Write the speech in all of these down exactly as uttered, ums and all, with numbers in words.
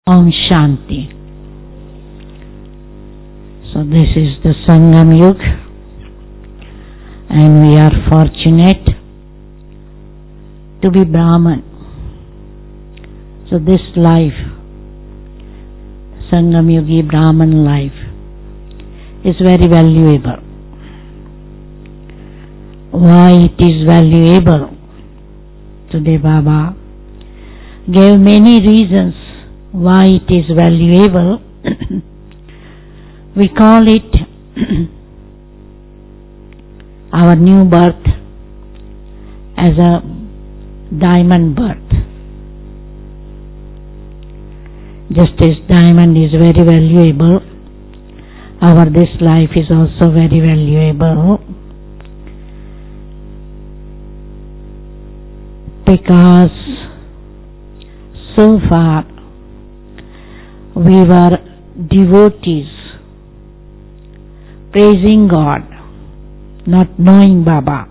Om Shanti. So this is the Sangam Yuga, and we are fortunate to be Brahman. So this life, Sangam Yugi Brahman life, is very valuable. Why it is valuable? Today Baba gave many reasons why it is valuable. We call it our new birth as a diamond birth. Just as diamond is very valuable, our this life is also very valuable, because so far we were devotees, praising God, not knowing Baba.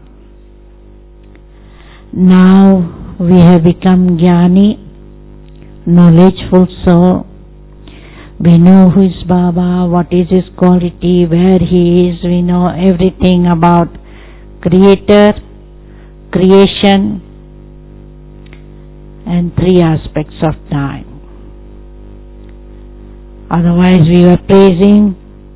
Now we have become Jnani, knowledgeful soul. We know who is Baba, what is his quality, where he is. We know everything about Creator, creation, and three aspects of time. Otherwise we were praising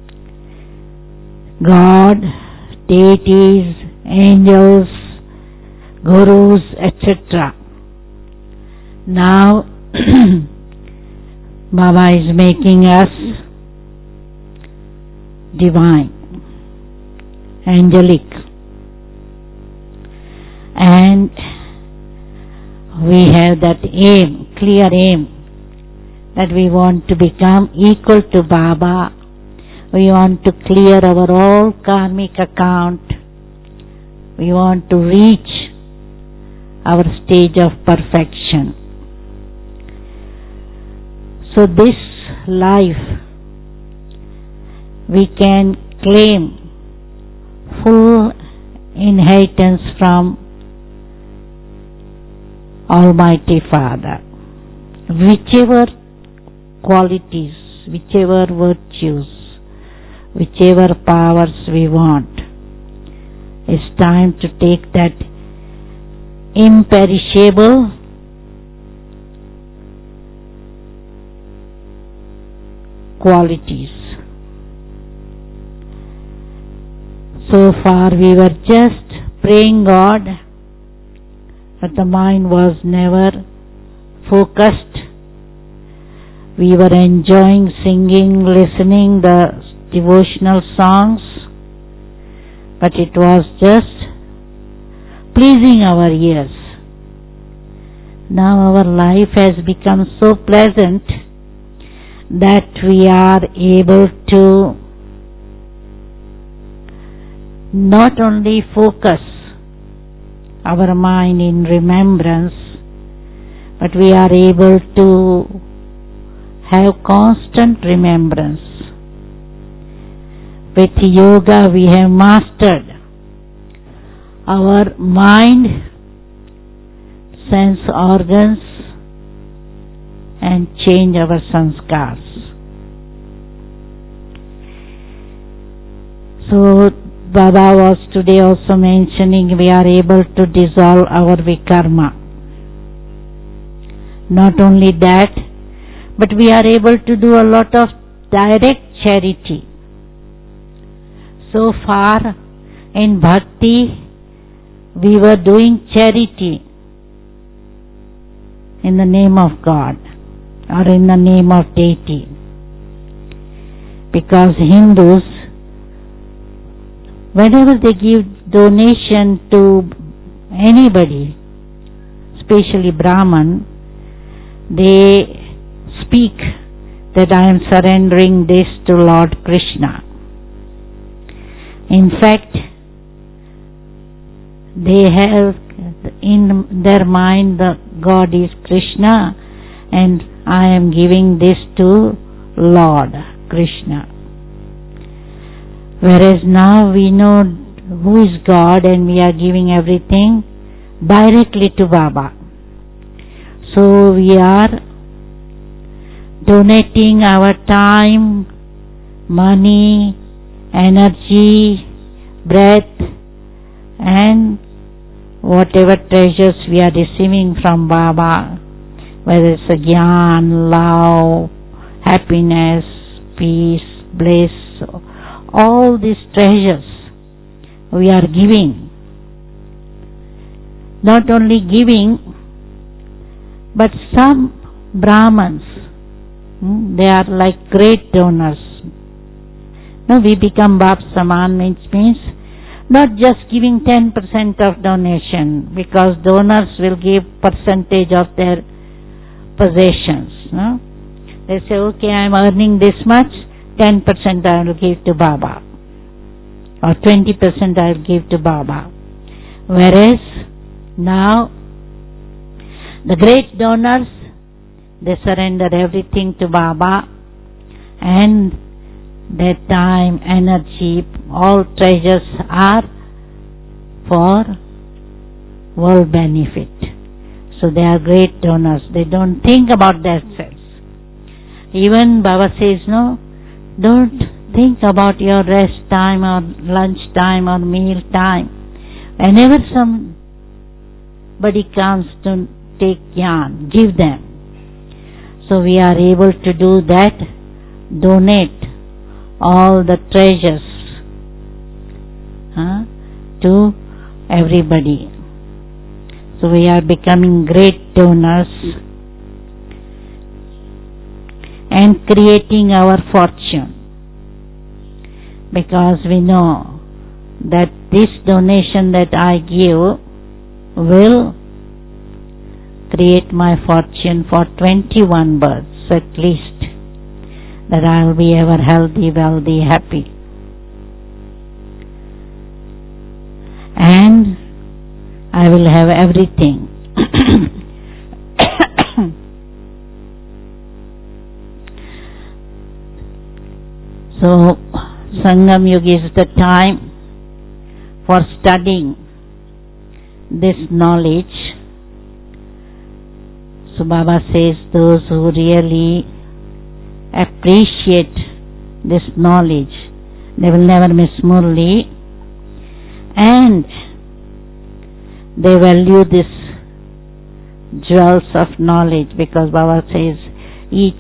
God, deities, angels, gurus, et cetera. Now Baba is making us divine, angelic, and we have that aim, clear aim, that we want to become equal to Baba. We want to clear our all karmic account. We want to reach our stage of perfection. So this life we can claim full inheritance from Almighty Father. Whichever qualities, whichever virtues, whichever powers we want, it's time to take that imperishable qualities. So far we were just praying God, but the mind was never focused. We were enjoying singing, listening the devotional songs, but it was just pleasing our ears. Now our life has become so pleasant that we are able to not only focus our mind in remembrance, but we are able to have constant remembrance. With yoga we have mastered our mind, sense organs, and change our sanskars. So Baba was today also mentioning we are able to dissolve our vikarma. Not only that, but we are able to do a lot of direct charity. So far in bhakti we were doing charity in the name of God or in the name of deity, because Hindus, whenever they give donation to anybody, especially Brahman, they speak that I am surrendering this to Lord Krishna. In fact, they have in their mind the God is Krishna and I am giving this to Lord Krishna. Whereas now we know who is God and we are giving everything directly to Baba. So we are donating our time, money, energy, breath, and whatever treasures we are receiving from Baba, whether it's a gyan, love, happiness, peace, bliss, all these treasures we are giving. Not only giving, but some Brahmans, hmm, they are like great donors. No, we become Bap Saman, which means not just giving ten percent of donation, because donors will give percentage of their possessions. No? They say, okay, I am earning this much, ten percent I will give to Baba, or twenty percent I will give to Baba. Whereas now the great donors, they surrender everything to Baba, and their time, energy, all treasures are for world benefit. So they are great donors. They don't think about themselves. Even Baba says, no, don't think about your rest time or lunch time or meal time. Whenever somebody comes to take gyan, give them. So we are able to do that, donate all the treasures huh, to everybody. So we are becoming great donors and creating our fortune, because we know that this donation that I give will create my fortune for twenty-one births at least, that I will be ever healthy, wealthy, happy. And I will have everything. So, Sangam Yuga is the time for studying this knowledge. So Baba says those who really appreciate this knowledge, they will never miss Murli, and they value this jewels of knowledge, because Baba says each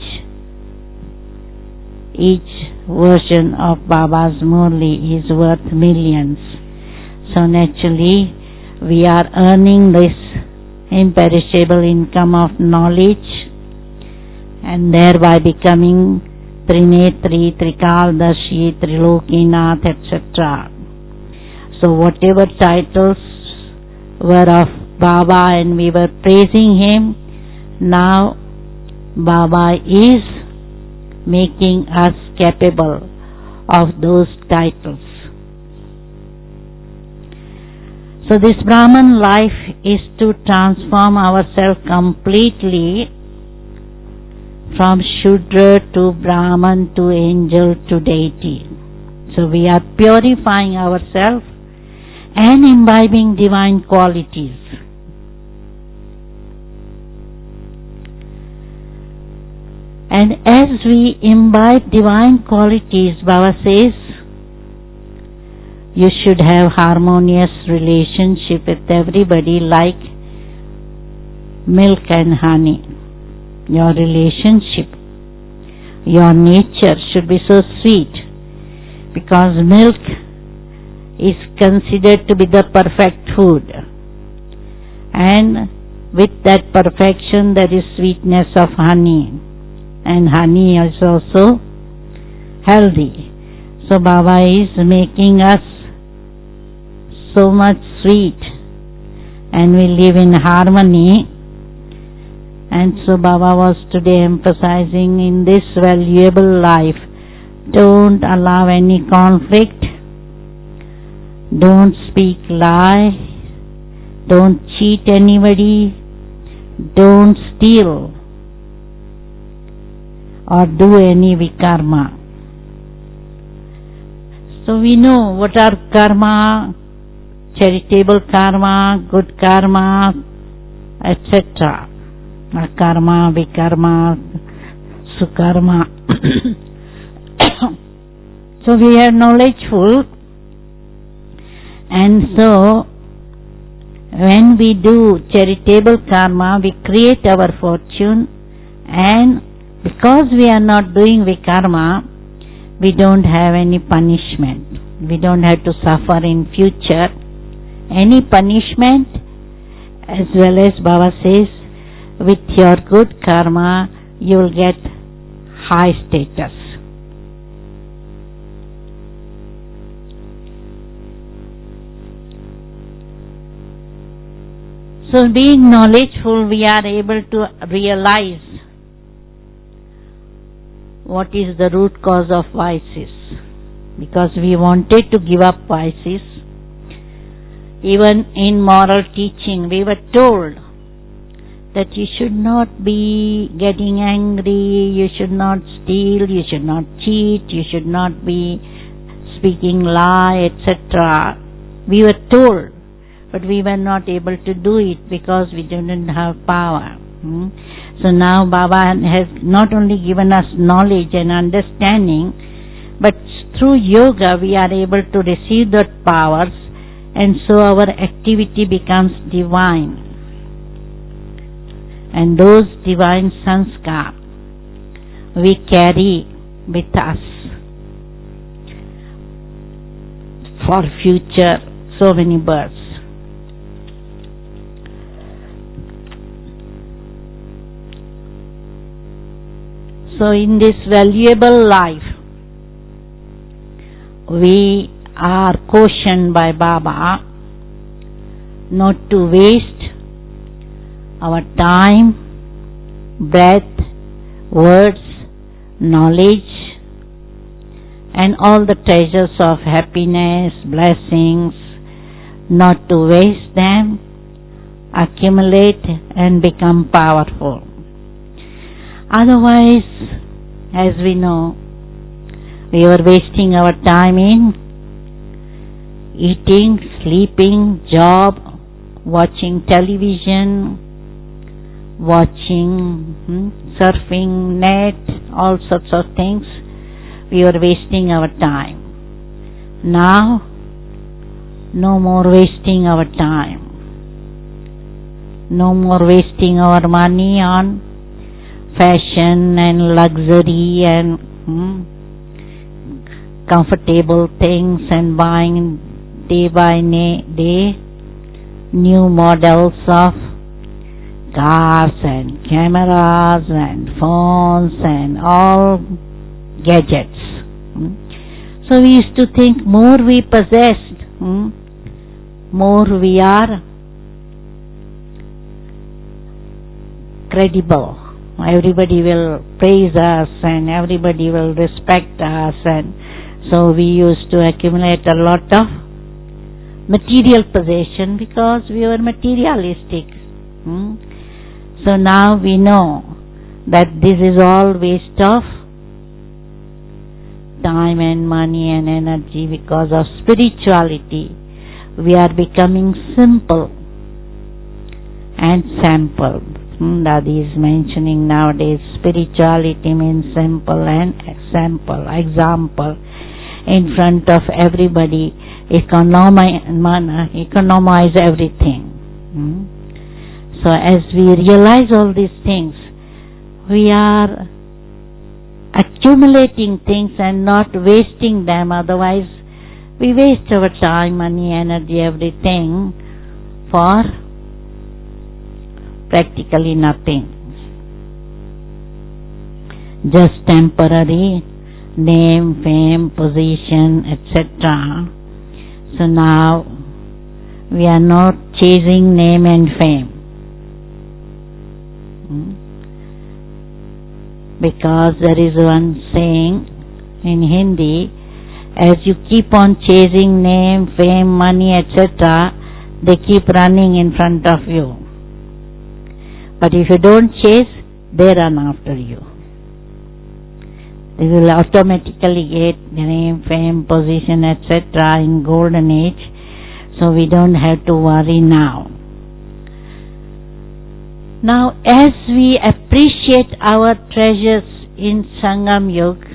each version of Baba's Murli is worth millions. So naturally we are earning this imperishable income of knowledge, and thereby becoming Trinetri, Trikaldashi, Trilokinath, et cetera. So whatever titles were of Baba and we were praising him, now Baba is making us capable of those titles. So this Brahman life is to transform ourselves completely from Shudra to Brahman to angel to deity. So we are purifying ourselves and imbibing divine qualities. And as we imbibe divine qualities, Baba says, you should have harmonious relationship with everybody like milk and honey. Your relationship, your nature should be so sweet, because milk is considered to be the perfect food, and with that perfection there is sweetness of honey, and honey is also healthy. So Baba is making us so much sweet, and we live in harmony. And so Baba was today emphasizing in this valuable life, don't allow any conflict, don't speak lie, don't cheat anybody, don't steal or do any vikarma. So we know what are karma, charitable karma, good karma, et cetera. Karma, vikarma, sukarma. So we are knowledgeful, and so when we do charitable karma, we create our fortune, and because we are not doing vikarma, we don't have any punishment. We don't have to suffer in future any punishment, as well as Baba says, with your good karma, you will get high status. So being knowledgeful, we are able to realize what is the root cause of vices. Because we wanted to give up vices. Even in moral teaching, we were told that you should not be getting angry, you should not steal, you should not cheat, you should not be speaking lie, et cetera. We were told, but we were not able to do it because we didn't have power. Hmm? So now Baba has not only given us knowledge and understanding, but through yoga we are able to receive that powers, and so our activity becomes divine. And those divine sanskar we carry with us for future so many births. So in this valuable life, we are cautioned by Baba not to waste our time, breath, words, knowledge, and all the treasures of happiness, blessings, not to waste them, accumulate and become powerful. Otherwise, as we know, we are wasting our time in eating, sleeping, job, watching television, watching, hmm, surfing, net, all sorts of things. We are wasting our time. Now, no more wasting our time. No more wasting our money on fashion and luxury and hmm, comfortable things, and buying day by day new models of cars and cameras and phones and all gadgets. Hmm. So we used to think more we possessed, hmm, more we are credible. Everybody will praise us and everybody will respect us, and so we used to accumulate a lot of material possession because we were materialistic. Hmm? So now we know that this is all waste of time and money and energy. Because of spirituality, we are becoming simple and sample. Hmm, Dadi is mentioning nowadays spirituality means simple and sample, example, in front of everybody, economize, economize everything. Hmm? So as we realize all these things, we are accumulating things and not wasting them. Otherwise, we waste our time, money, energy, everything for practically nothing. Just temporary name, fame, position, et cetera. So now we are not chasing name and fame. Hmm? Because there is one saying in Hindi, as you keep on chasing name, fame, money, et cetera, they keep running in front of you. But if you don't chase, they run after you. They will automatically get name, fame, position, et cetera in golden age. So we don't have to worry now. Now, as we appreciate our treasures in Sangam Yoga,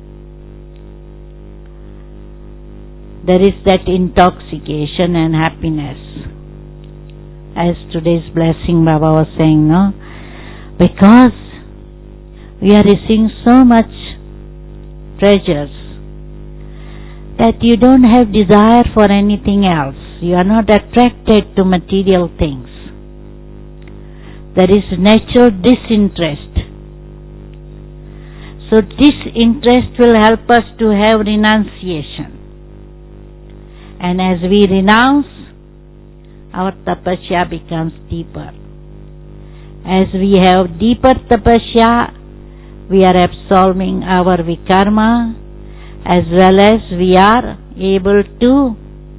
there is that intoxication and happiness. As today's blessing Baba was saying, no? Because we are receiving so much treasures that you don't have desire for anything else. You are not attracted to material things. There is natural disinterest. So disinterest will help us to have renunciation. And as we renounce, our tapasya becomes deeper. As we have deeper tapasya, we are absolving our vikarma, as well as we are able to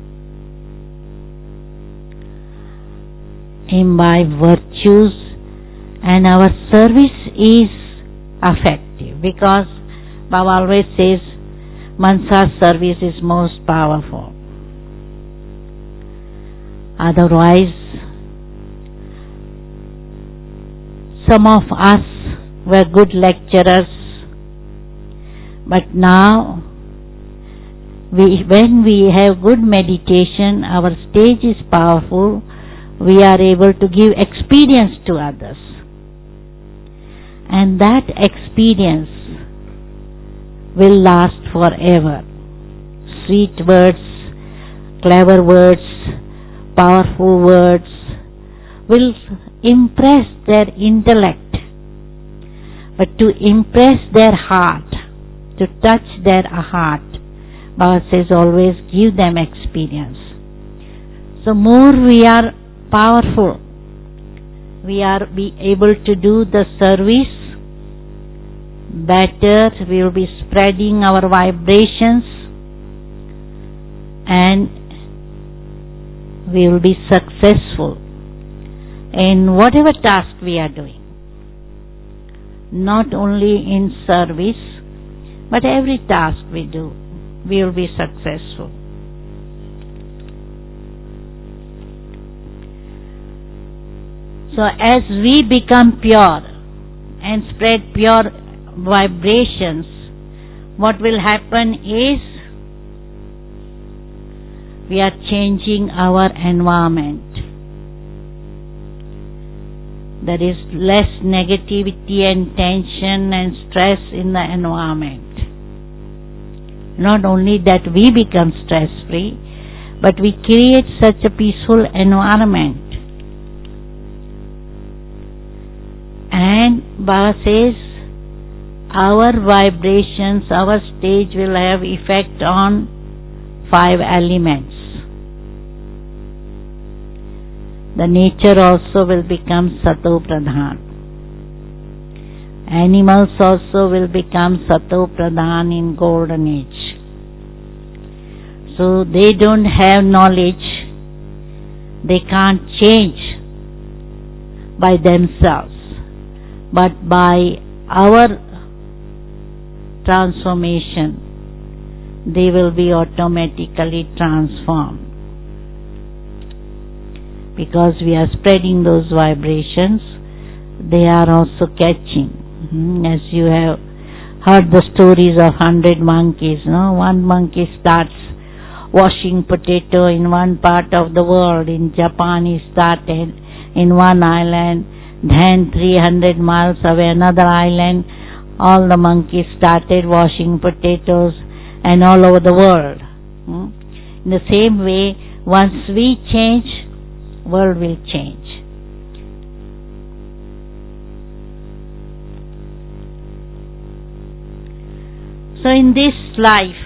imbibe virtues, and our service is effective, because Baba always says Mansa service is most powerful. Otherwise, some of us were good lecturers, but now we, when we have good meditation, our stage is powerful, we are able to give experience to others. And that experience will last forever. Sweet words, clever words, powerful words will impress their intellect, but to impress their heart, to touch their heart, Baba says always give them experience. So more we are powerful, we are be able to do the service better, we will be spreading our vibrations, and we will be successful in whatever task we are doing. Not only in service, but every task we do, we will be successful. So as we become pure and spread pure vibrations, what will happen is we are changing our environment. There is less negativity and tension and stress in the environment. Not only that we become stress free, but we create such a peaceful environment. And Baba says our vibrations, our stage will have effect on five elements. The nature also will become Sato Pradhan. Animals also will become Sato Pradhan in golden age. So they don't have knowledge, they can't change by themselves, but by our transformation they will be automatically transformed, because we are spreading those vibrations. They are also catching. As you have heard the stories of hundred monkeys, no? One monkey starts washing potato in one part of the world. In Japan he started in one island, then three hundred miles away another island. All the monkeys started washing potatoes, and all over the world. In the same way, once we change, world will change. So in this life,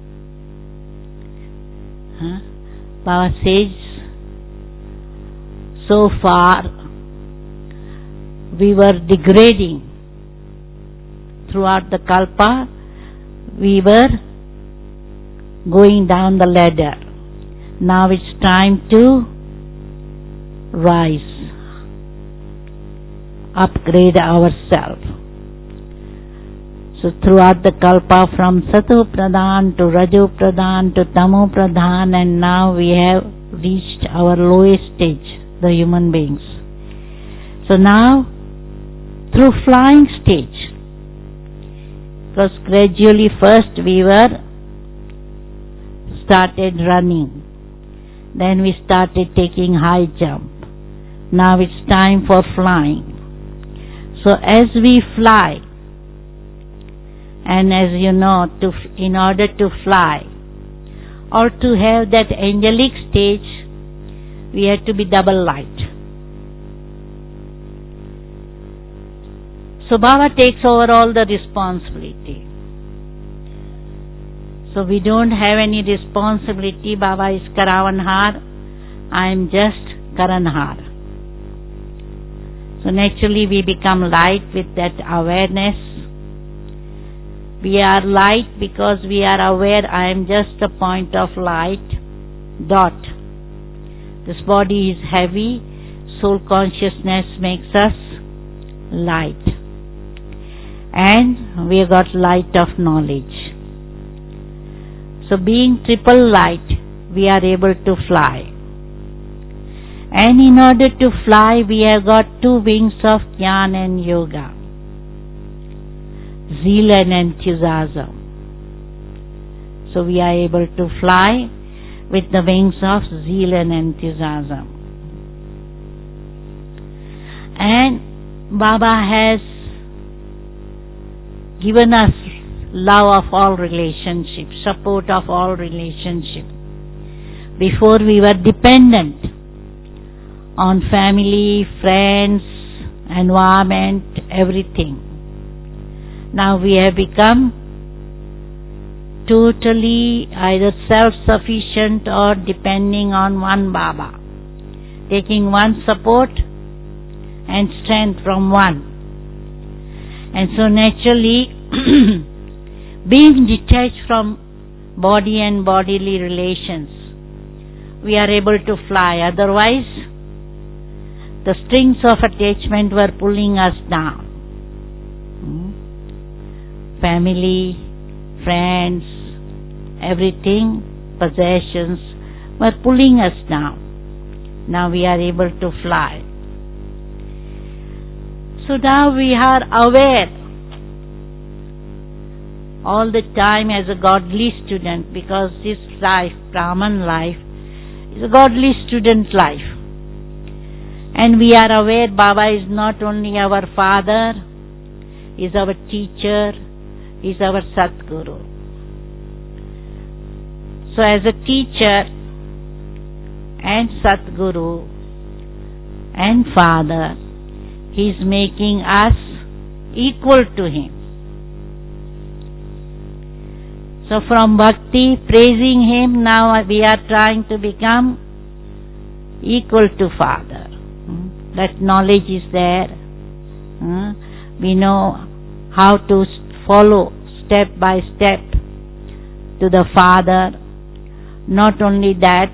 huh, Baba says, so far we were degrading. Throughout the Kalpa, we were going down the ladder. Now it's time to rise, upgrade ourselves. So throughout the Kalpa, from Sato Pradhan to Rajo Pradhan to Tamo Pradhan, and now we have reached our lowest stage, the human beings. So now, through flying stage, Because gradually first we were started running. Then we started taking high jump. Now it's time for flying. So as we fly, and as you know, to in order to fly or to have that angelic stage, we have to be double light. So Baba takes over all the responsibility. So we don't have any responsibility. Baba is Karavanhar, I am just Karanhar. So naturally we become light with that awareness. We are light because we are aware I am just a point of light, dot. This body is heavy, soul consciousness makes us light. And we have got light of knowledge. So being triple light, we are able to fly. And in order to fly, we have got two wings of Jnana and Yoga. Zeal and enthusiasm. So we are able to fly with the wings of zeal and enthusiasm. And Baba has given us love of all relationships, support of all relationships. Before we were dependent on family, friends, environment, everything. Now we have become totally either self-sufficient or depending on one Baba, taking one support and strength from one. And so naturally, being detached from body and bodily relations, we are able to fly. Otherwise, the strings of attachment were pulling us down. Hmm? Family, friends, everything, possessions were pulling us down. Now we are able to fly. So now we are aware all the time as a godly student, because this life, Brahman life, is a godly student life. And we are aware Baba is not only our father, he is our teacher, he is our Satguru. So as a teacher and Satguru and father, he is making us equal to him. So from bhakti, praising him, now we are trying to become equal to father. That knowledge is there. We know how to follow step by step to the father. Not only that,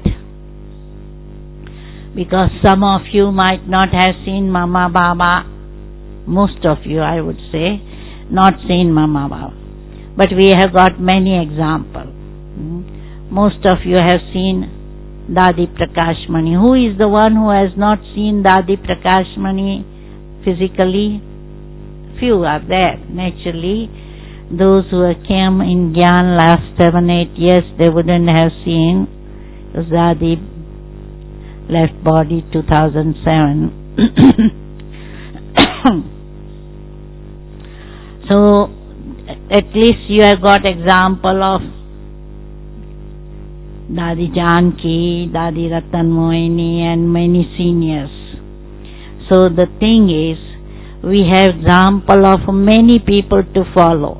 because some of you might not have seen Mama Baba, most of you I would say, not seen Mama Baba. But we have got many examples. Most of you have seen Dadi Prakashmani. Who is the one who has not seen Dadi Prakashmani physically? Few are there, naturally. Those who came in Gyan last seven, eight years, they wouldn't have seen, because Dadi left body two thousand seven. So, at least you have got example of Dadi Janki, Dadi Ratan Moini, and many seniors. So the thing is, we have example of many people to follow.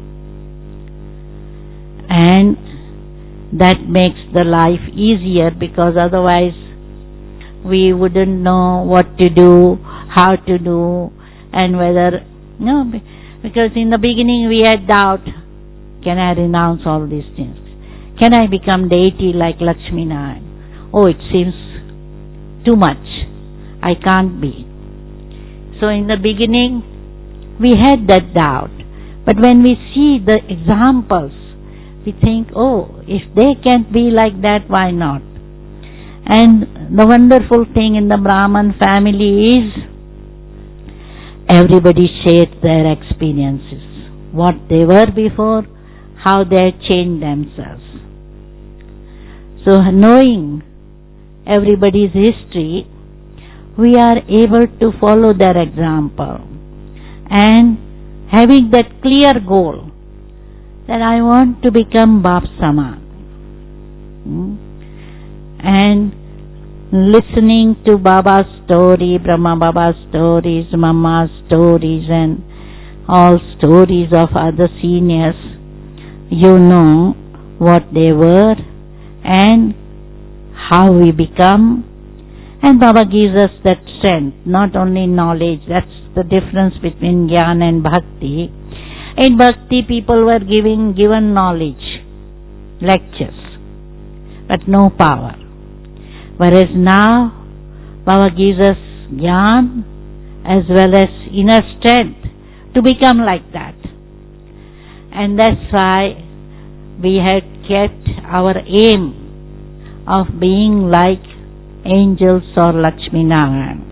And that makes the life easier, because otherwise we wouldn't know what to do, how to do, and whether, no, because in the beginning we had doubt, can I renounce all these things? Can I become deity like Lakshmi Narayan? Oh, it seems too much. I can't be. So in the beginning, we had that doubt. But when we see the examples, we think, oh, if they can't be like that, why not? And the wonderful thing in the Brahman family is, everybody shares their experiences. what they were before, how they changed themselves. So knowing everybody's history, we are able to follow their example and having that clear goal that I want to become Bap Saman. Hmm? And listening to Baba's story, Brahma Baba's stories, Mama's stories, and all stories of other seniors, you know what they were and how we become. And Baba gives us that strength, not only knowledge. That's the difference between Jnana and Bhakti. In Bhakti, people were giving given knowledge, lectures, but no power. Whereas now, Baba gives us Jnana as well as inner strength to become like that. And that's why we had kept our aim of being like angels or Lakshmi Narayan.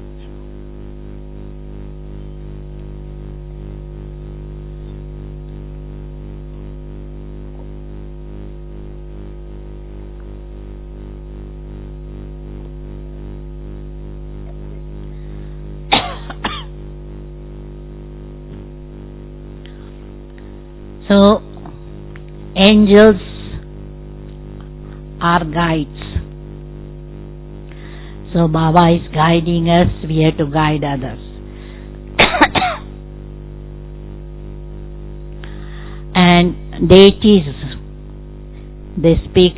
So, angels are guides. So, Baba is guiding us, we have to guide others. And deities, they speak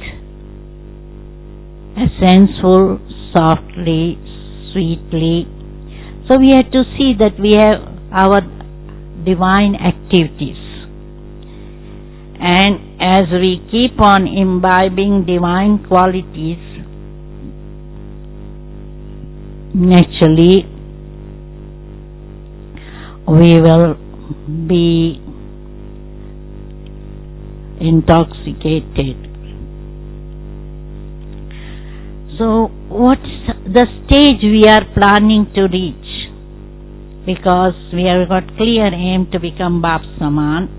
essential, softly, sweetly. So, we have to see that we have our divine activities. And as we keep on imbibing divine qualities, naturally we will be intoxicated. So what's the stage we are planning to reach? Because we have got clear aim to become Bap Saman.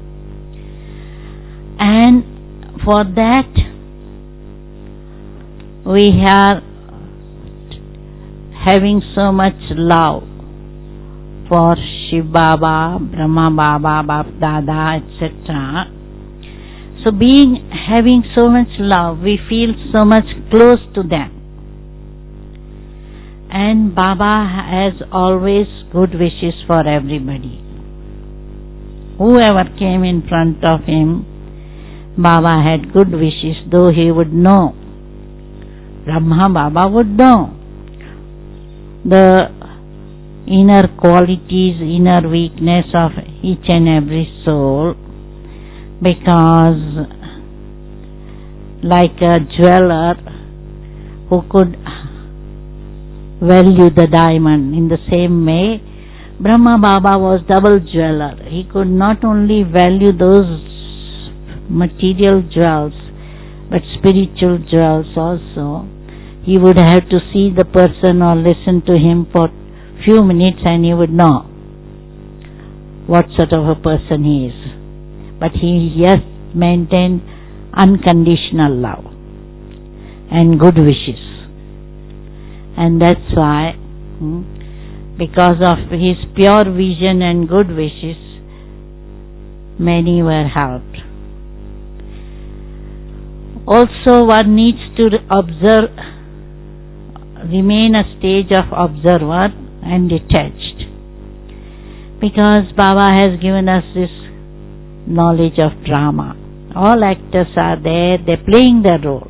And for that, we are having so much love for Shiv Baba, Brahma Baba, Bap Dada, et cetera. So being, having so much love, we feel so much close to them. And Baba has always good wishes for everybody. Whoever came in front of him, Baba had good wishes, though he would know. Brahma Baba would know the inner qualities, inner weakness of each and every soul, because like a jeweler who could value the diamond, in the same way Brahma Baba was double jeweler. He could not only value those material jewels but spiritual jewels also. He would have to see the person or listen to him for few minutes and he would know what sort of a person he is. But he just maintained unconditional love and good wishes. And that's why, because of his pure vision and good wishes, many were helped. Also, one needs to observe, remain a stage of observer and detached, because Baba has given us this knowledge of drama. All actors are there, they're playing their role.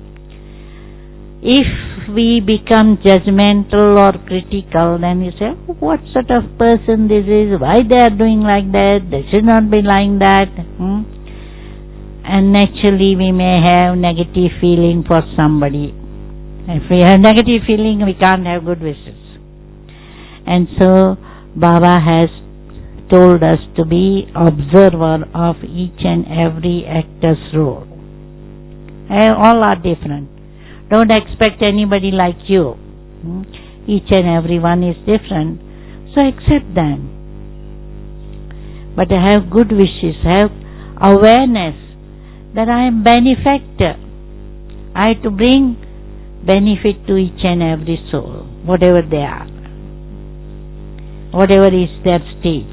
If we become judgmental or critical, then you say, what sort of person this is, why they are doing like that, they should not be like that. Hmm? And naturally we may have negative feeling for somebody. If we have negative feeling, we can't have good wishes. And so Baba has told us to be observer of each and every actor's role. All are different. Don't expect anybody like you. Each and every one is different. So accept them. but have good wishes, have awareness that I am benefactor. I have to bring benefit to each and every soul, whatever they are, whatever is their stage.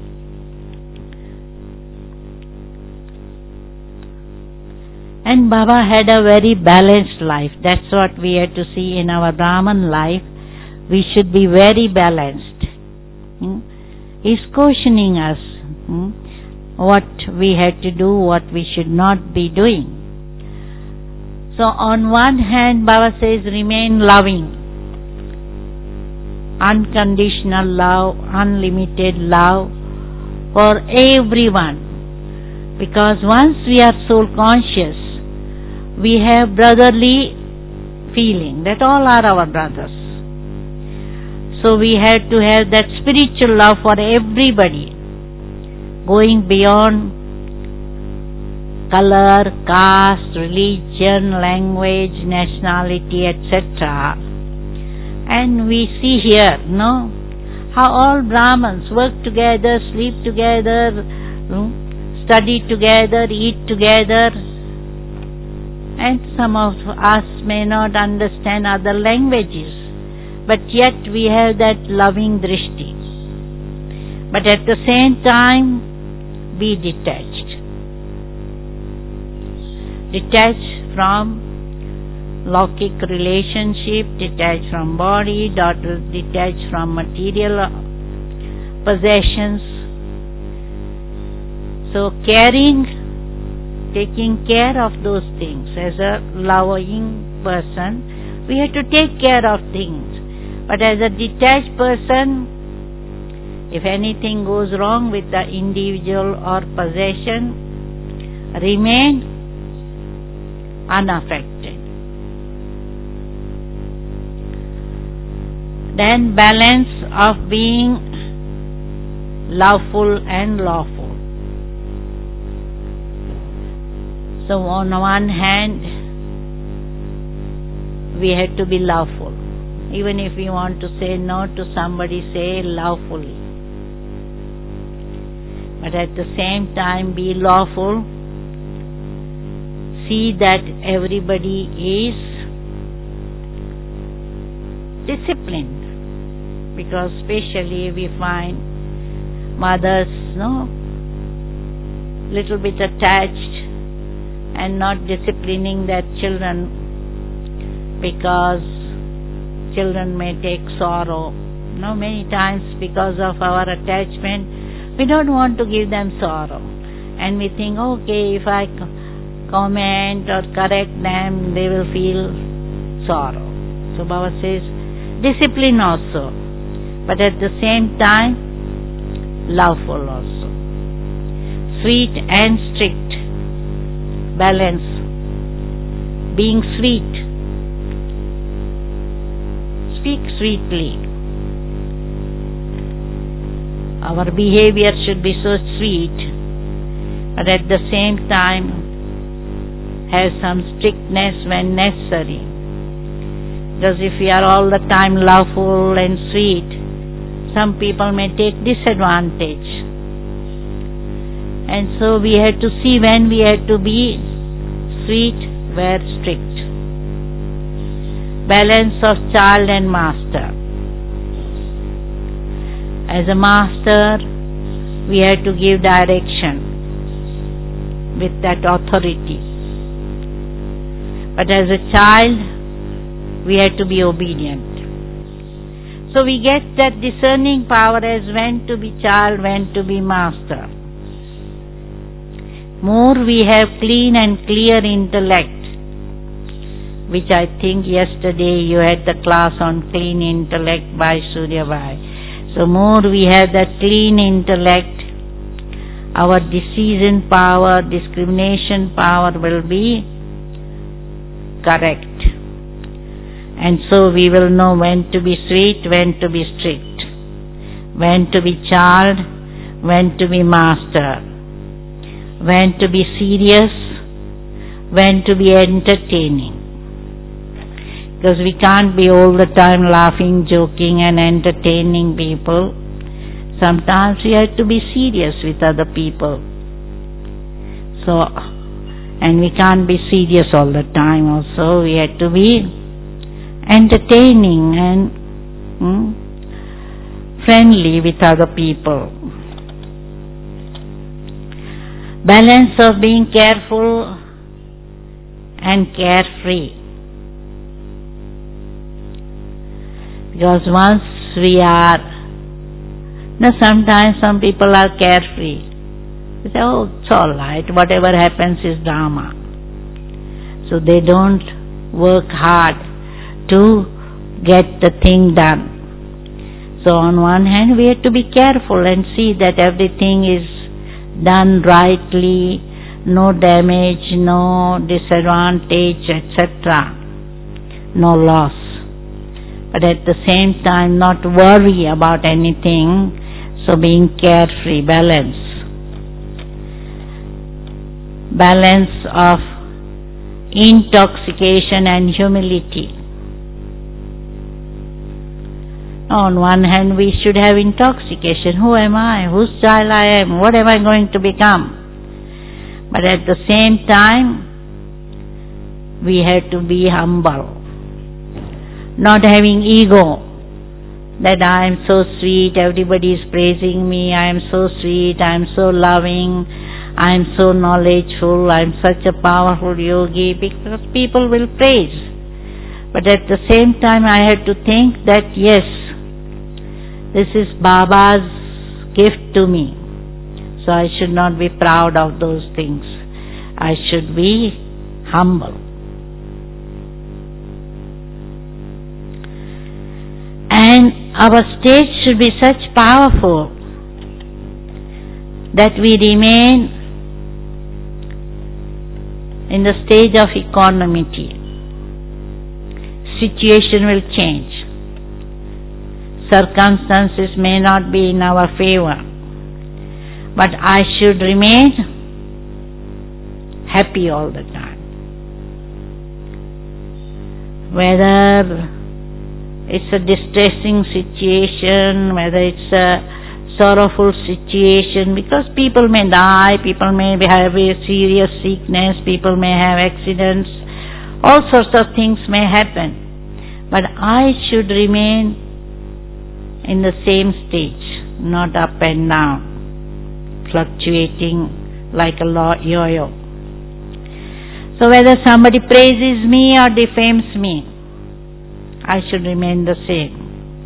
And Baba had a very balanced life. That's what we have to see in our Brahman life. We should be very balanced. Hmm? He's cautioning us hmm, what we had to do, what we should not be doing. So on one hand, Baba says, remain loving. Unconditional love, unlimited love for everyone. Because once we are soul conscious, we have brotherly feeling that all are our brothers. So we have to have that spiritual love for everybody, going beyond color, caste, religion, language, nationality, et cetera. And we see here, no, how all Brahmins work together, sleep together, study together, eat together. And some of us may not understand other languages, but yet we have that loving drishti. But at the same time, be detached. Detached from Laukic relationship, detached from body, detached from material possessions. So caring, taking care of those things. As a loving person, we have to take care of things. But as a detached person, if anything goes wrong with the individual or possession, remain unaffected. Then balance of being loveful and lawful. So on one hand, we have to be loveful. Even if we want to say no to somebody, say lovefully. But at the same time, be lawful. See that everybody is disciplined. Because especially we find mothers, no, little bit attached and not disciplining their children, because children may take sorrow. No, many times because of our attachment, we don't want to give them sorrow. And we think, okay, if I comment or correct them, they will feel sorrow. So Baba says, discipline also. But at the same time, loveful also. Sweet and strict. Balance. Being sweet. Speak sweetly. Our behavior should be so sweet, but at the same time have some strictness when necessary. Because if we are all the time loveful and sweet, some people may take disadvantage. And so we have to see when we have to be sweet, where strict. Balance of child and master. As a master, we have to give direction with that authority. But as a child, we have to be obedient. So we get that discerning power as when to be child, when to be master. More we have clean and clear intellect, which I think yesterday you had the class on clean intellect by Surya Bhai. So more we have that clean intellect, our decision power, discrimination power will be correct. And so we will know when to be sweet, when to be strict, when to be child, when to be master, when to be serious, when to be entertaining. Because we can't be all the time laughing, joking and entertaining people. sometimes we have to be serious with other people. So, and we can't be serious all the time also. We have to be entertaining and hmm, friendly with other people. Balance of being careful and carefree. Because once we are, now sometimes some people are carefree. They say, oh, it's all right, whatever happens is drama. So they don't work hard to get the thing done. So on one hand we have to be careful and see that everything is done rightly, no damage, no disadvantage, et cetera, no loss. But at the same time not worry about anything, so being carefree, balance. Balance of intoxication and humility. On one hand we should have intoxication. Who am I? Whose child I am? What am I going to become? But at the same time we have to be humble. Not having ego, that I am so sweet, everybody is praising me, I am so sweet, I am so loving, I am so knowledgeful, I am such a powerful yogi, because people will praise. But at the same time I have to think that yes, this is Baba's gift to me. So I should not be proud of those things. I should be humble. And our state should be such powerful that we remain in the stage of equanimity. Situation will change. Circumstances may not be in our favor, but I should remain happy all the time. Whether it's a distressing situation, whether it's a sorrowful situation, because people may die, people may have a serious sickness, people may have accidents, all sorts of things may happen. But I should remain in the same stage, not up and down, fluctuating like a yo-yo. So whether somebody praises me or defames me, I should remain the same.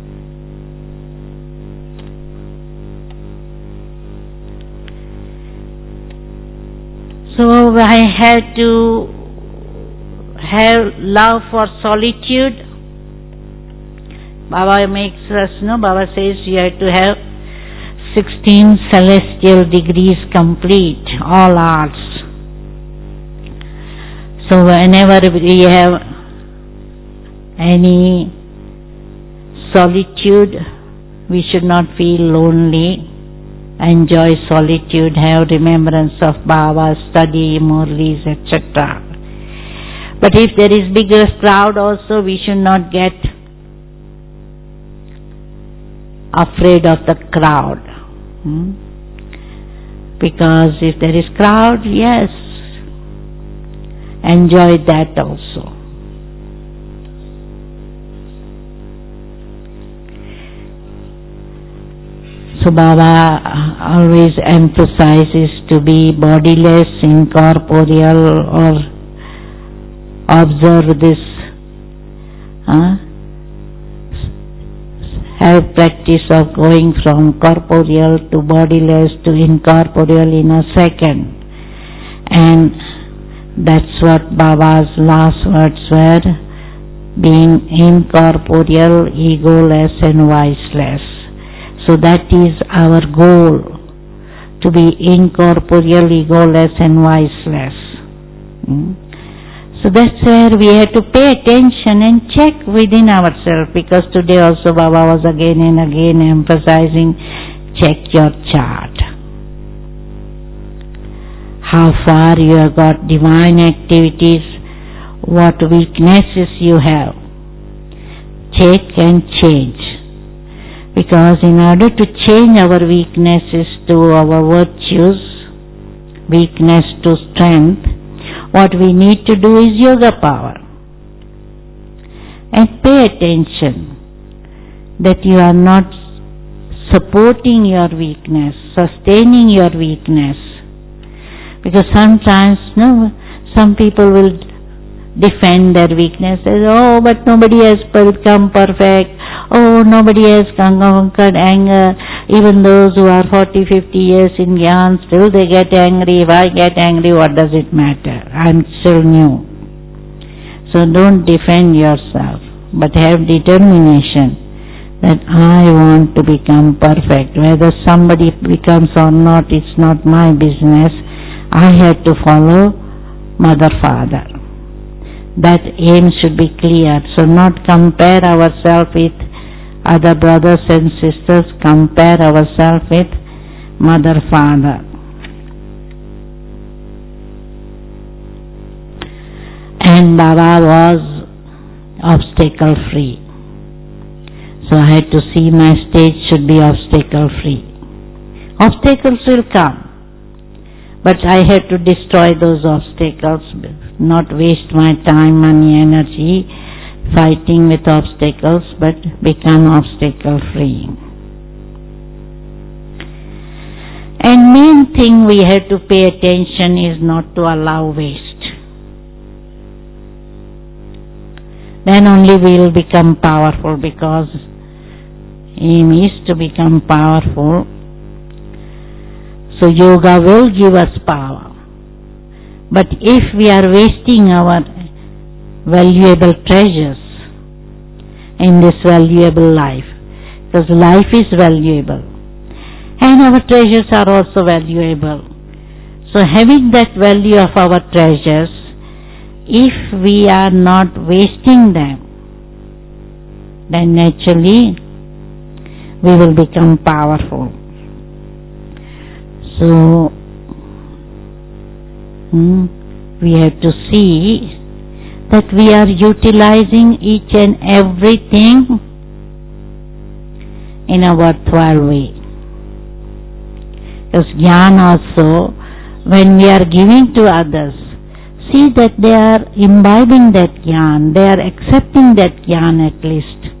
So I have to have love for solitude. Baba makes us know, Baba says you have to have sixteen celestial degrees complete, all arts. So whenever we have any solitude, we should not feel lonely. Enjoy solitude, have remembrance of Baba, study Murlis, et cetera. But if there is bigger crowd also, we should not get afraid of the crowd. Hmm? Because if there is crowd, yes, enjoy that also. So Baba always emphasizes to be bodiless, incorporeal, or observe this. Huh? Have practice of going from corporeal to bodiless to incorporeal in a second. And that's what Baba's last words were, being incorporeal, egoless and viceless. So that is our goal, to be incorporeal, egoless and viceless. Hmm? So that's where we have to pay attention and check within ourselves, because today also Baba was again and again emphasizing, check your chart. How far you have got divine activities, what weaknesses you have. Check and change. Because in order to change our weaknesses to our virtues, weakness to strength, what we need to do is yoga power. And pay attention that you are not supporting your weakness, sustaining your weakness. Because sometimes, no, some people will defend their weaknesses. Oh, but nobody has become perfect. Oh, nobody has conquered anger. Even those who are forty, fifty years in Gyan, still they get angry. If I get angry, what does it matter? I'm still new. So don't defend yourself, but have determination that I want to become perfect. Whether somebody becomes or not, it's not my business. I have to follow Mother, Father. That aim should be clear. So not compare ourselves with other brothers and sisters, compare ourselves with Mother, Father. And Baba was obstacle free. So I had to see my stage should be obstacle free. Obstacles will come, but I had to destroy those obstacles, not waste my time, money, energy fighting with obstacles, but become obstacle free. And main thing we have to pay attention is not to allow waste. Then only we will become powerful, because aim is to become powerful. So yoga will give us power. But if we are wasting our valuable treasures in this valuable life, because life is valuable and our treasures are also valuable. So having that value of our treasures, if we are not wasting them, then naturally we will become powerful. So hmm, we have to see that we are utilizing each and everything in a worthwhile way. Because Gyan also, when we are giving to others, see that they are imbibing that Gyan, they are accepting that Gyan at least.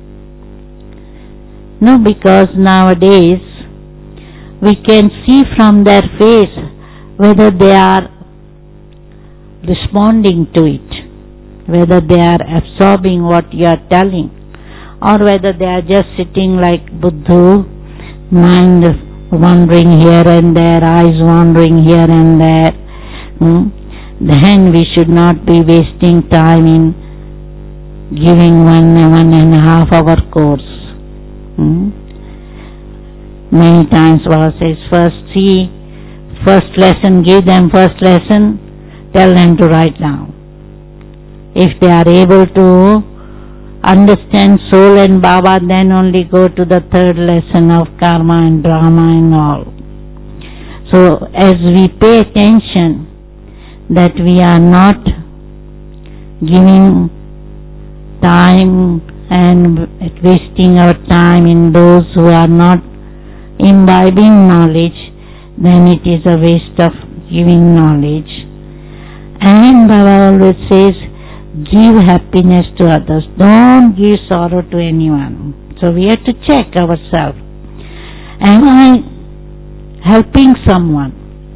No, because nowadays we can see from their face whether they are responding to it, whether they are absorbing what you are telling, or whether they are just sitting like Buddha, mind wandering here and there, eyes wandering here and there. Hmm? Then we should not be wasting time in giving one, one and a half hour course. Hmm? Many times Baba says, first see, first lesson, give them first lesson, tell them to write down. If they are able to understand soul and Baba, then only go to the third lesson of karma and drama and all. So as we pay attention that we are not giving time and wasting our time in those who are not imbibing knowledge, then it is a waste of giving knowledge. And Baba always says, give happiness to others. Don't give sorrow to anyone. So we have to check ourselves. Am I helping someone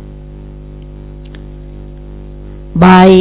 by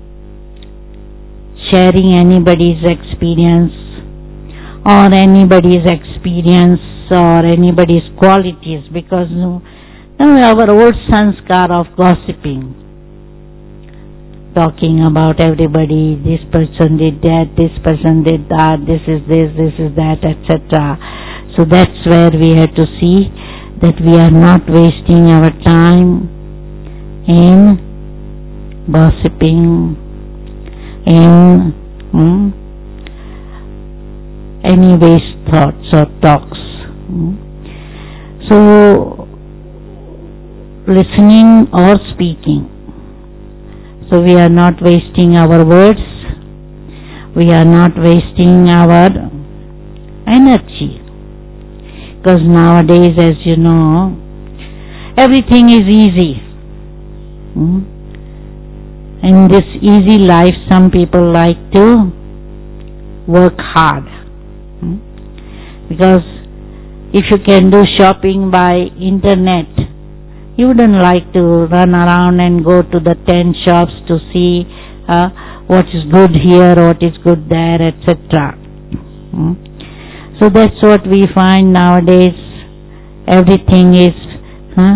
sharing anybody's experience or anybody's experience or anybody's qualities? Because you know, our old sanskar of gossiping, talking about everybody, this person did that, this person did that, this is this, this is that, et cetera. So that's where we have to see that we are not wasting our time in gossiping, in hmm, any waste thoughts or talks. Hmm. So listening or speaking. So we are not wasting our words, we are not wasting our energy. Because nowadays, as you know, everything is easy. Hmm? In this easy life, some people like to work hard. Hmm? Because if you can do shopping by internet, you wouldn't like to run around and go to the ten shops to see uh, what is good here, what is good there, et cetera. Hmm? So that's what we find nowadays. Everything is huh,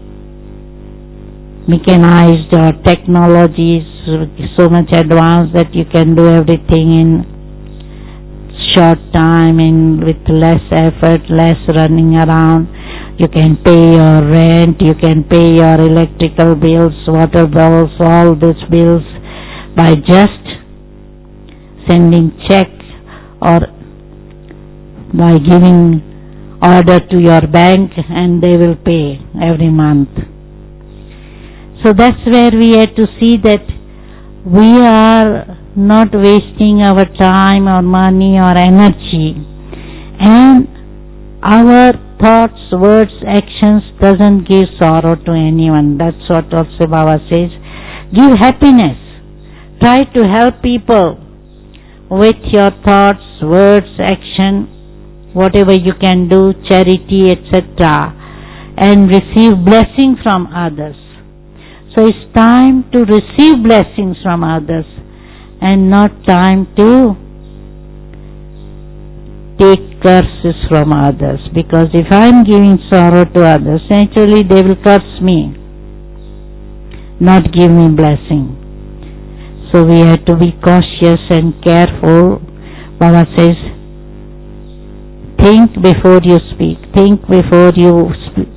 mechanized, or technology is so much advanced that you can do everything in short time and with less effort, less running around. You can pay your rent, you can pay your electrical bills, water bills, all these bills by just sending check or by giving order to your bank, and they will pay every month. So that's where we have to see that we are not wasting our time or money or energy, and our thoughts, words, actions doesn't give sorrow to anyone. That's what also Baba says. Give happiness. Try to help people with your thoughts, words, action, whatever you can do, charity, et cetera, and receive blessing from others. So it's time to receive blessings from others and not time to take curses from others. Because if I'm giving sorrow to others, naturally they will curse me, not give me blessing. So we have to be cautious and careful. Baba says, think before you speak. Think before you sp-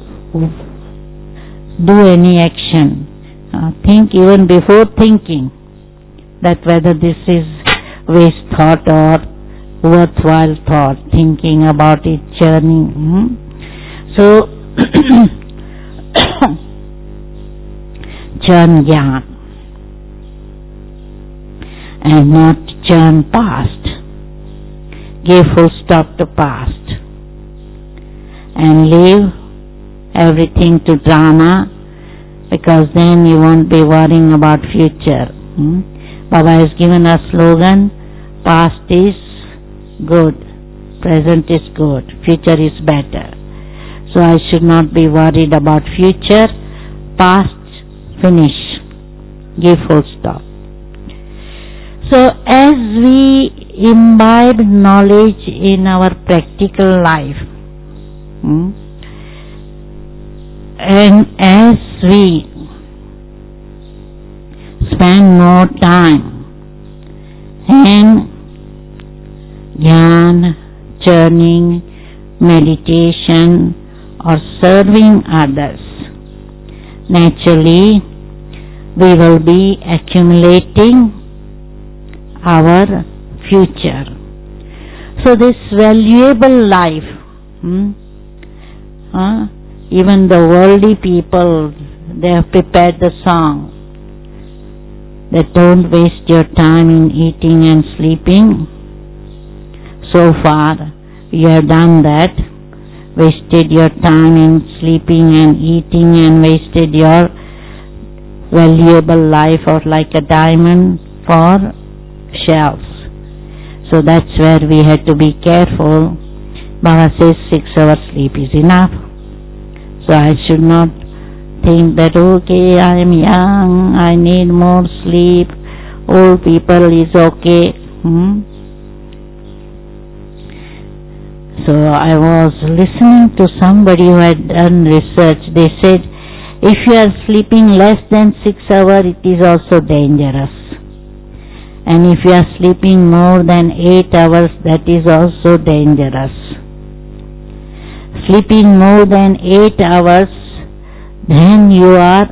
do any action. Uh, think even before thinking that whether this is waste thought or worthwhile thought, thinking about it, churning. Hmm? So, churn jnana and not churn past. Give full stop to past and leave everything to drama, because then you won't be worrying about future. Hmm? Baba has given a slogan, past is good, present is good, future is better. So I should not be worried about future. Past, finish. Give full stop. So as we imbibe knowledge in our practical life, hmm, and as we spend more time in jnana, churning, meditation, or serving others, naturally we will be accumulating our future. So this valuable life, hmm, uh, even the worldly people, they have prepared the song that don't waste your time in eating and sleeping. So far you have done that, wasted your time in sleeping and eating and wasted your valuable life of like a diamond for shells. So that's where we have to be careful. Baba says six hours sleep is enough. So I should not think that, okay, I am young, I need more sleep, old people is okay. Hmm? So I was listening to somebody who had done research. They said, if you are sleeping less than six hours, it is also dangerous. And if you are sleeping more than eight hours, that is also dangerous. Sleeping more than eight hours, then you are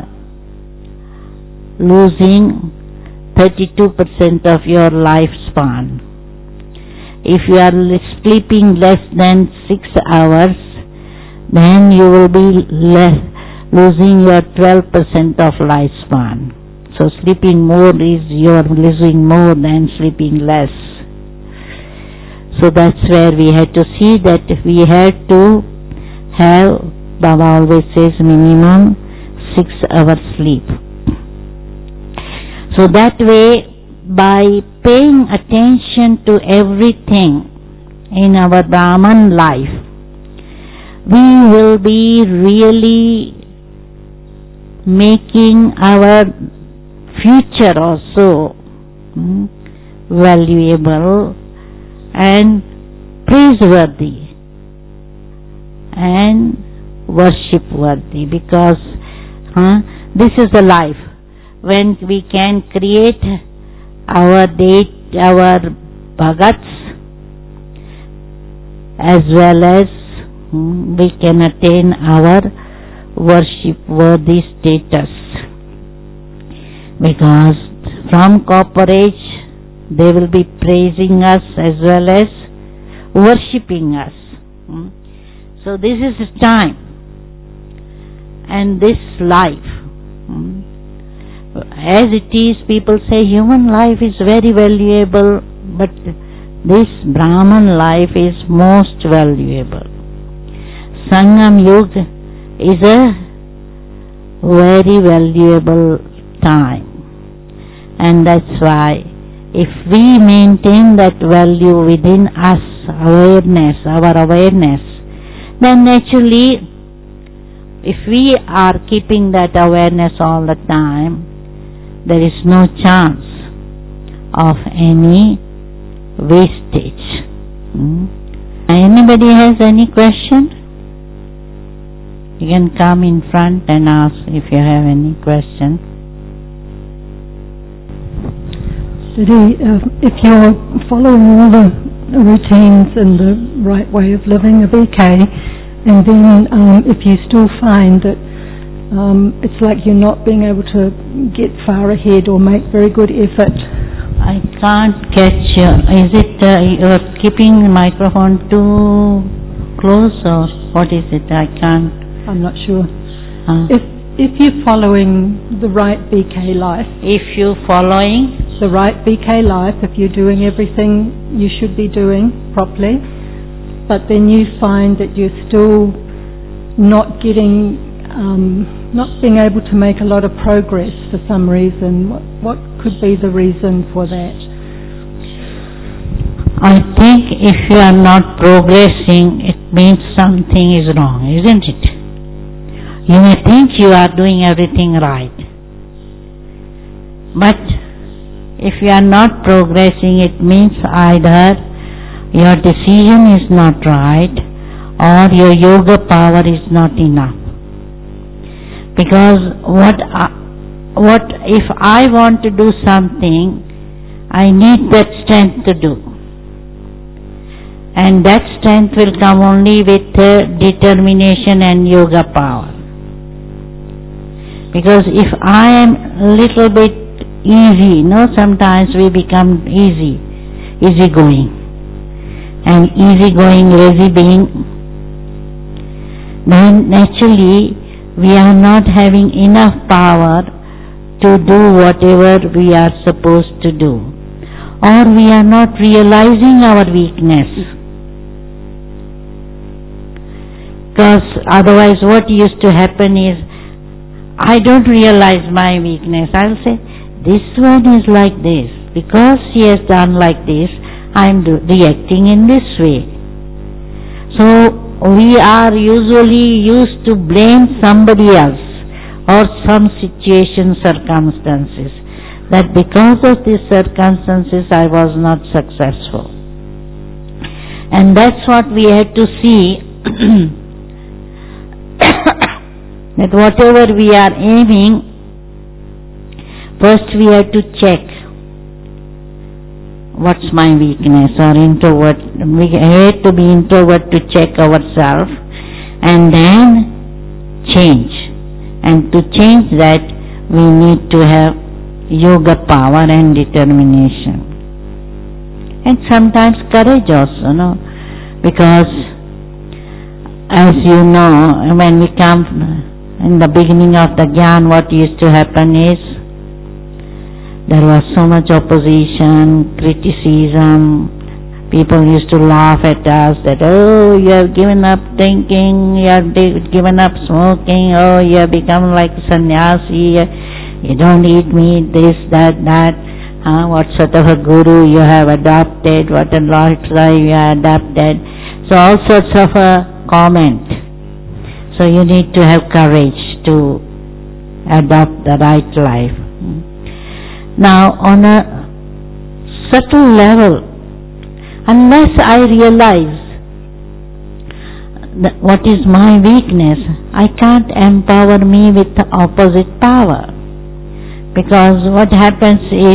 losing thirty-two percent of your lifespan. If you are sleeping less than six hours, then you will be less, losing your twelve percent of lifespan. So sleeping more is you are losing more than sleeping less. So that's where we had to see that we had to have, Baba always says, minimum six hours sleep. So that way, by paying attention to everything in our Brahman life, we will be really making our future also hmm, valuable and praiseworthy and worship-worthy, because huh, this is the life when we can create our date, our bhagats, as well as hmm, we can attain our worship-worthy status. Because from corporate they will be praising us as well as worshipping us. Hmm? So this is time and this life. Hmm? As it is, people say human life is very valuable, but this Brahman life is most valuable. Sangam Yuga is a very valuable time, and that's why if we maintain that value within us, awareness, our awareness, then naturally, if we are keeping that awareness all the time, there is no chance of any wastage. Hmm? Anybody has any question? You can come in front and ask if you have any question. Siddhi, uh, if you're following all the routines and the right way of living, a B K, and then um, if you still find that um, it's like you're not being able to get far ahead or make very good effort. I can't catch you. Is it uh, you're keeping the microphone too close, or what is it? I can't. I'm not sure. Uh, If if you're following the right B K life, if you following the right B K life, if you're doing everything you should be doing properly, but then you find that you're still not getting, um, not being able to make a lot of progress for some reason, what, what could be the reason for that? I think if you are not progressing, it means something is wrong, isn't it? You may think you are doing everything right, but if you are not progressing, it means either your decision is not right or your yoga power is not enough. Because what I, what if I want to do something, I need that strength to do. And that strength will come only with uh, determination and yoga power. Because if I am a little bit easy, you know, sometimes we become easy, easygoing. And easygoing, lazy being, then naturally we are not having enough power to do whatever we are supposed to do. Or we are not realizing our weakness. Because otherwise what used to happen is, I don't realize my weakness. I'll say, this one is like this. Because he has done like this, I am reacting in this way. So we are usually used to blame somebody else or some situation, circumstances. That because of these circumstances I was not successful. And that's what we had to see, that whatever we are aiming, first we have to check what's my weakness, or introvert. We have to be introvert to check ourselves and then change. And to change that we need to have yoga power and determination. And sometimes courage also, no? Because as you know, when we come in the beginning of the Gyan, what used to happen is there was so much opposition, criticism, People used to laugh at us that, oh, you have given up drinking, you have given up smoking, oh, you have become like sannyasi, you don't eat meat, this, that, that. Huh? What sort of a guru you have adopted, what a lifestyle you have adopted. So all sorts of a comment. So you need to have courage to adopt the right life. Now on a subtle level, unless I realize that what is my weakness, I can't empower me with the opposite power. Because what happens is,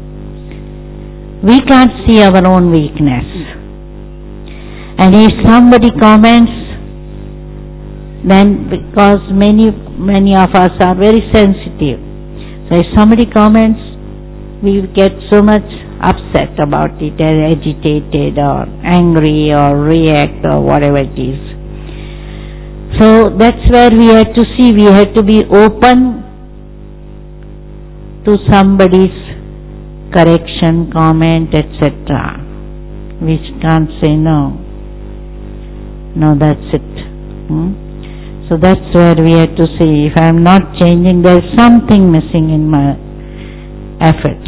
we can't see our own weakness. And if somebody comments, then because many, many of us are very sensitive. So if somebody comments, we get so much upset about it, or agitated or angry or react or whatever it is. So that's where we have to see, we have to be open to somebody's correction, comment, et cetera. We can't say no. No, that's it. Hmm? So that's where we have to see, if I am not changing, there is something missing in my effort.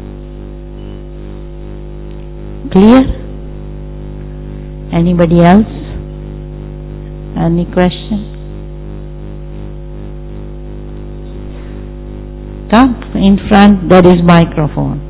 Clear? Anybody else? Any question? Come in front, there is microphone.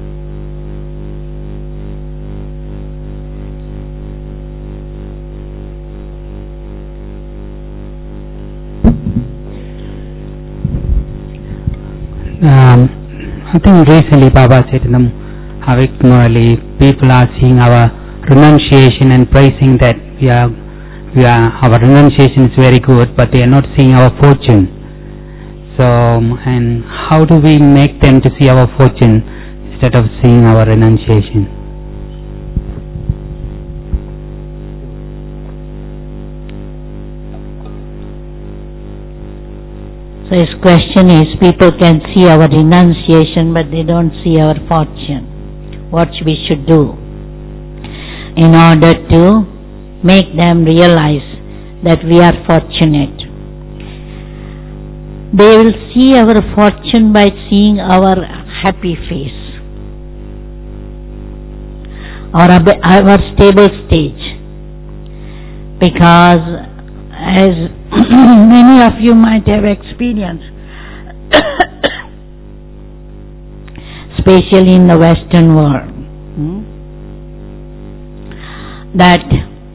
Um, I think recently Baba said in the Havik Murali, people are seeing our renunciation and praising that we are, we are, our renunciation is very good, but they are not seeing our fortune. So, and how do we make them to see our fortune instead of seeing our renunciation? So his question is, people can see our renunciation but they don't see our fortune. What we should do in order to make them realize that we are fortunate. They will see our fortune by seeing our happy face, or our stable stage. Because as many of you might have experienced, especially in the Western world, hmm, that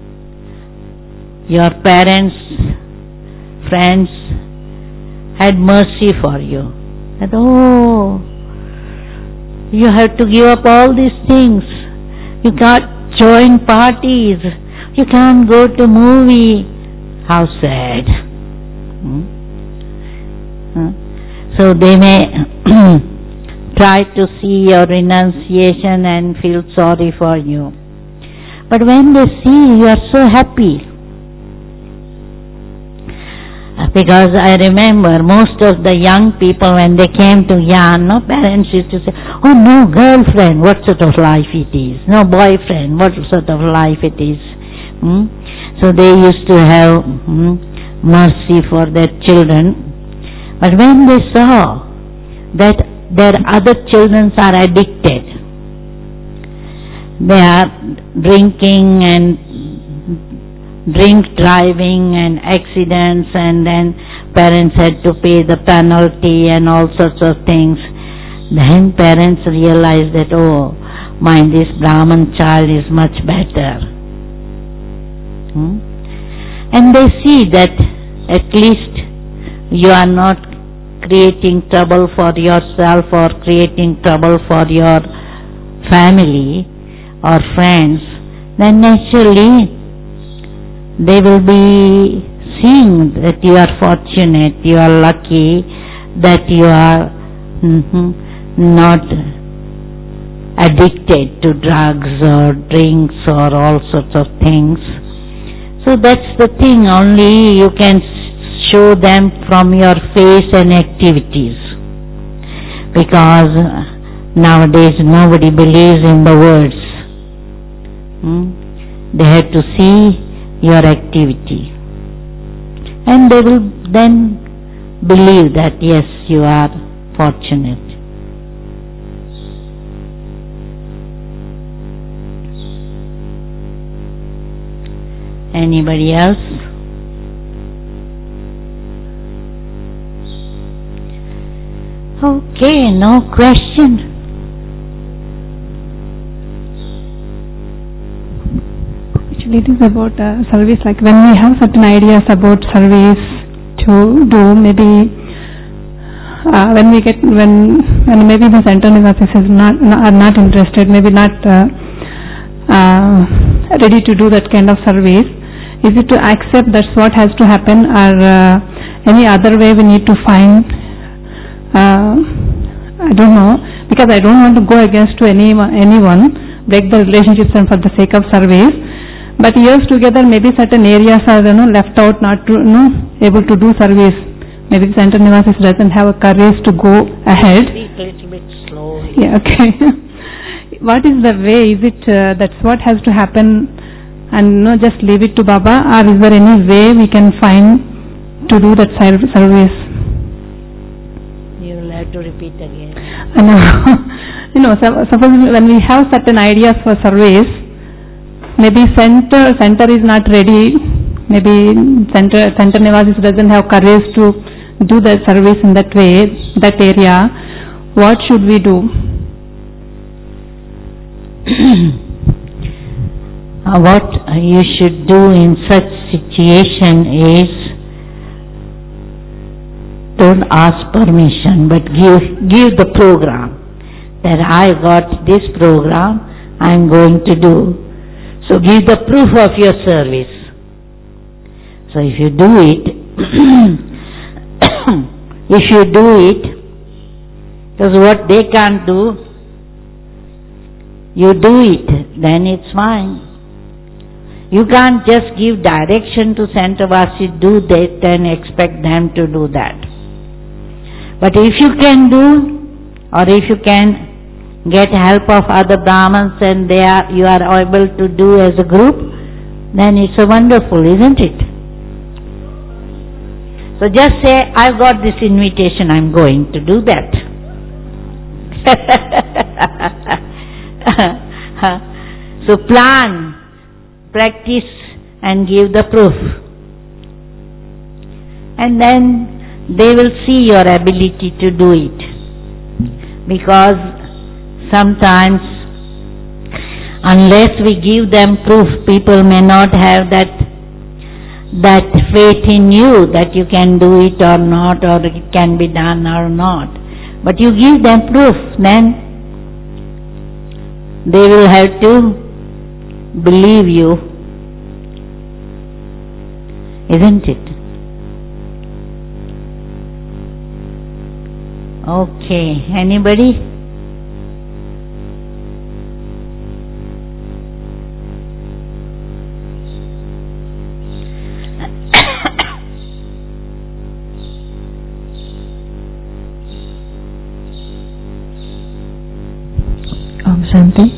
your parents, friends had mercy for you. That, oh, you have to give up all these things. You can't join parties. You can't go to movie. How sad. Hmm? Huh? So they may try to see your renunciation and feel sorry for you. But when they see you are so happy, because I remember most of the young people when they came to Yan, no, parents used to say, oh no, girlfriend, what sort of life it is? No, boyfriend, what sort of life it is? Hmm? So they used to have hmm, mercy for their children. But when they saw that their other children are addicted, they are drinking and drink driving and accidents, and then parents had to pay the penalty and all sorts of things, then parents realized that, oh, my, this Brahman child is much better. Hmm? And they see that at least you are not creating trouble for yourself or creating trouble for your family or friends, then naturally they will be seeing that you are fortunate, you are lucky, that you are mm-hmm, not addicted to drugs or drinks or all sorts of things. So that's the thing, only you can show them from your face and activities. Because nowadays nobody believes in the words. Hmm? They have to see your activity. And they will then believe that yes, you are fortunate. Anybody else? Okay, no question. Actually, it is about uh, service. Like when we have certain ideas about service to do, maybe uh, when we get when when maybe the center office is not, not are not interested, maybe not uh, uh, ready to do that kind of service. Is it to accept that's what has to happen, or uh, any other way we need to find? Uh, I don't know, because I don't want to go against to any anyone, break the relationships and for the sake of service. But years together, maybe certain areas are you know left out, not to you know able to do service. Maybe the center Nivasis doesn't have a courage to go ahead. Speak a little bit slowly. Yeah, okay. What is the way? Is it uh, that's what has to happen? And no, just leave it to Baba, or is there any way we can find to do that service? You will have to repeat again. I know. You know, suppose when we have certain ideas for service, maybe center center is not ready. Maybe center center Nivasis doesn't have courage to do the service in that way, that area. What should we do? Uh, what you should do in such situation is don't ask permission, but give give the program that I got this program, I am going to do. So give the proof of your service. So if you do it, if you do it, because what they can't do, you do it, then it's fine. You can't just give direction to Santavasi, do that and expect them to do that. But if you can do, or if you can get help of other Brahmins and they are, you are able to do as a group, then it's a wonderful, isn't it? So just say, I've got this invitation, I'm going to do that. So plan, practice and give the proof. And then they will see your ability to do it. Because sometimes unless we give them proof, people may not have that that faith in you that you can do it or not, or it can be done or not. But you give them proof, then they will have to believe you, isn't it? Okay, anybody? Om Shanti.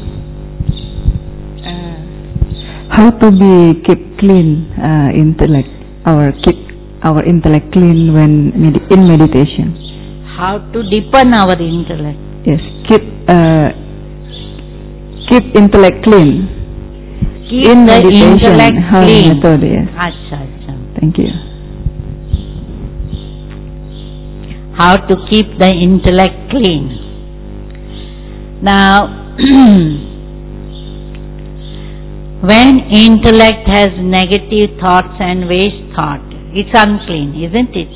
How to be keep clean uh, intellect, our keep our intellect clean when med in meditation. How to deepen our intellect. Yes, keep uh, keep intellect clean. Keep in the meditation. intellect How clean. method, yes. Acha, acha. Thank you. How to keep the intellect clean. Now, when intellect has negative thoughts and waste thought, it's unclean, isn't it?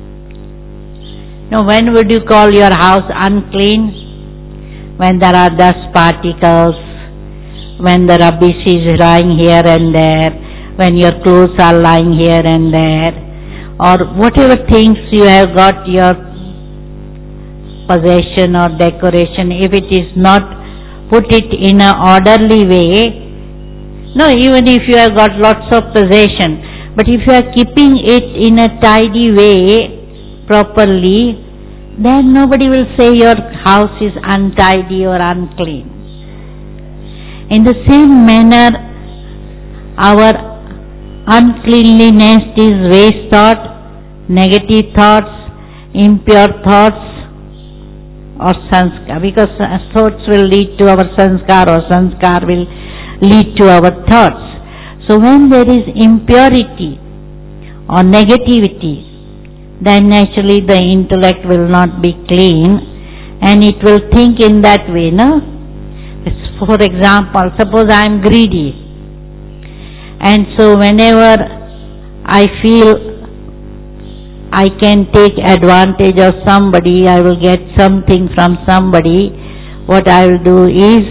Now, when would you call your house unclean? When there are dust particles, when the rubbish is lying here and there, when your clothes are lying here and there, or whatever things you have got your possession or decoration, if it is not put it in an orderly way, no, even if you have got lots of possession, but if you are keeping it in a tidy way, properly, then nobody will say your house is untidy or unclean. In the same manner, our uncleanliness is waste thought, negative thoughts, impure thoughts, or sanskar, because thoughts will lead to our sanskar, or sanskar will lead to our thoughts. So when there is impurity or negativity, then naturally the intellect will not be clean, and it will think in that way, no? For example, suppose I am greedy, and so whenever I feel I can take advantage of somebody, I will get something from somebody, what I will do is,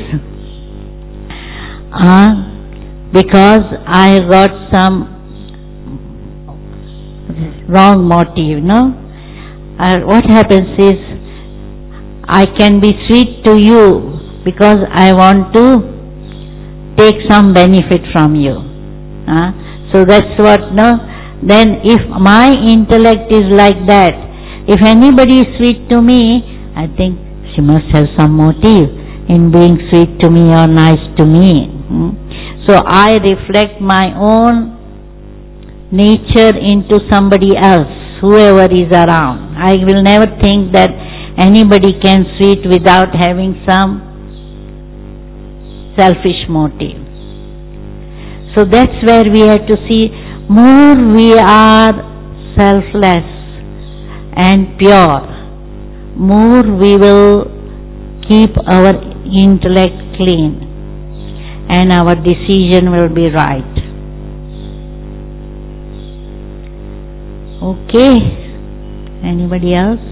uh, because I got some wrong motive, no? Uh, what happens is, I can be sweet to you because I want to take some benefit from you. Uh, so that's what, no? Then if my intellect is like that, if anybody is sweet to me, I think she must have some motive in being sweet to me or nice to me. Hmm? So I reflect my own nature into somebody else, whoever is around. I will never think that anybody can sweet without having some selfish motive. So that's where we have to see, more we are selfless and pure, more we will keep our intellect clean and our decision will be right. Okay, anybody else?